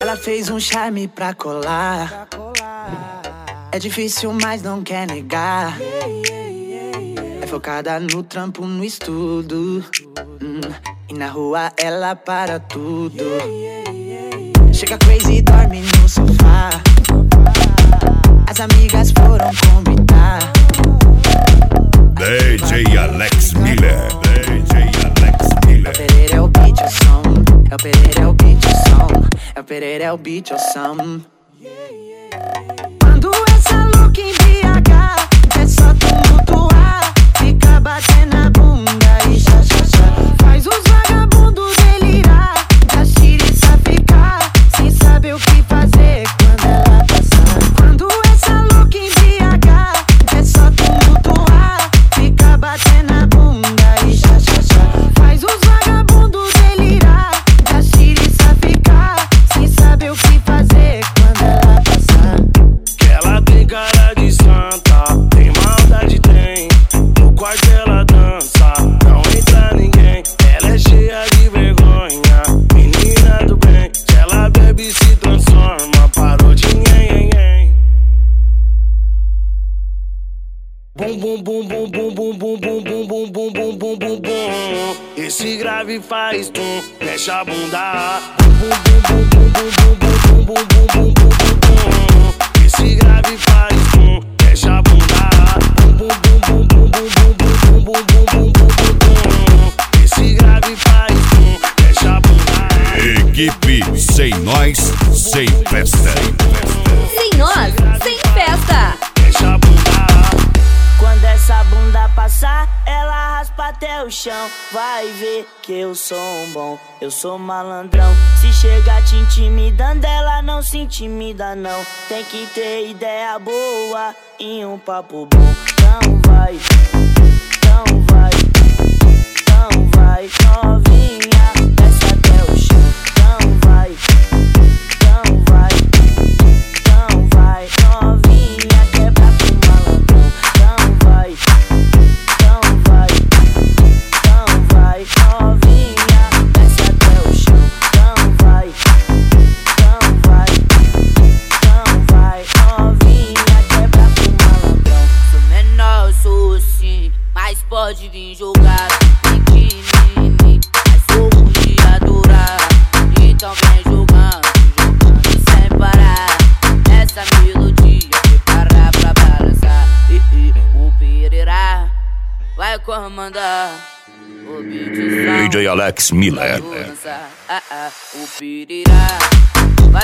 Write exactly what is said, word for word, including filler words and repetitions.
Ela fez um charme pra colar. É difícil, mas não quer negar. É focada no trampo, no estudo. hum, E na rua ela para tudo. Chega crazy e dorme no sofá. As amigas foram convidar D J Alex Miller, D J Alex Miller. É o Pereira, é o beat, o som. É o Pereira, é o beat, o som. É o Pereira, é o beat, o som. Quando essa louca embriagar, é só tumultuar. Fica batendo a bunda e xa, xa, xa. Faz os vagabundos delirar, da xiriça ficar sem saber o que fazer quando ela passar. Quando essa louca embriagar, é só tumultuar. Fica batendo a bunda e xa, xa, xa. Faz os vagabundos delirar, da xiriça ficar sem saber o que fazer quando ela passar. Que ela tem cara de santa, tem maldade, tem. No quarto ela dança, não entra ninguém. Ela é cheia de vergonha, menina do bem. Se ela bebe se transforma, parou de nhen, nhen. Bum bum bum bum bum bum bum bum bum bum bum bum bum bum bum. Esse grave faz tum, mexe a bunda. Bum bum bum bum bum bum bum bum bum bum bum bum. Esse grave faz tum, mexe a bunda. Bum bum bum bum bum bum bum bum bum bum bum bum. Esse grave faz tum, mexe a bunda. Equipe sem nós, sem festa. Sem nós, sem festa. Mexe a bunda. Quando essa bunda passar, ela raspa até o chão. Vai ver que eu sou um bom, eu sou malandrão. Se chegar te intimidando, ela não se intimida não. Tem que ter ideia boa e um papo bom. Então vai, então vai, então vai, novinha, desce até o chão. Então vai, então vai, então vai, novinha, quebra com malandrão. Então vai, então vai, então vai, novinha, desce até o chão. Então vai, então vai, então vai, novinha, quebra com malandrão. Sou menor, sou sim, mas pode vir jogar. Biquíni, mas sou ruim de adorar. Então vem jogando, jogando sem parar. Essa melodia prepara pra balançar. E, e, o Pereira vai comandar. O beat D J Alex Miller. ah, ah, o Pereira vai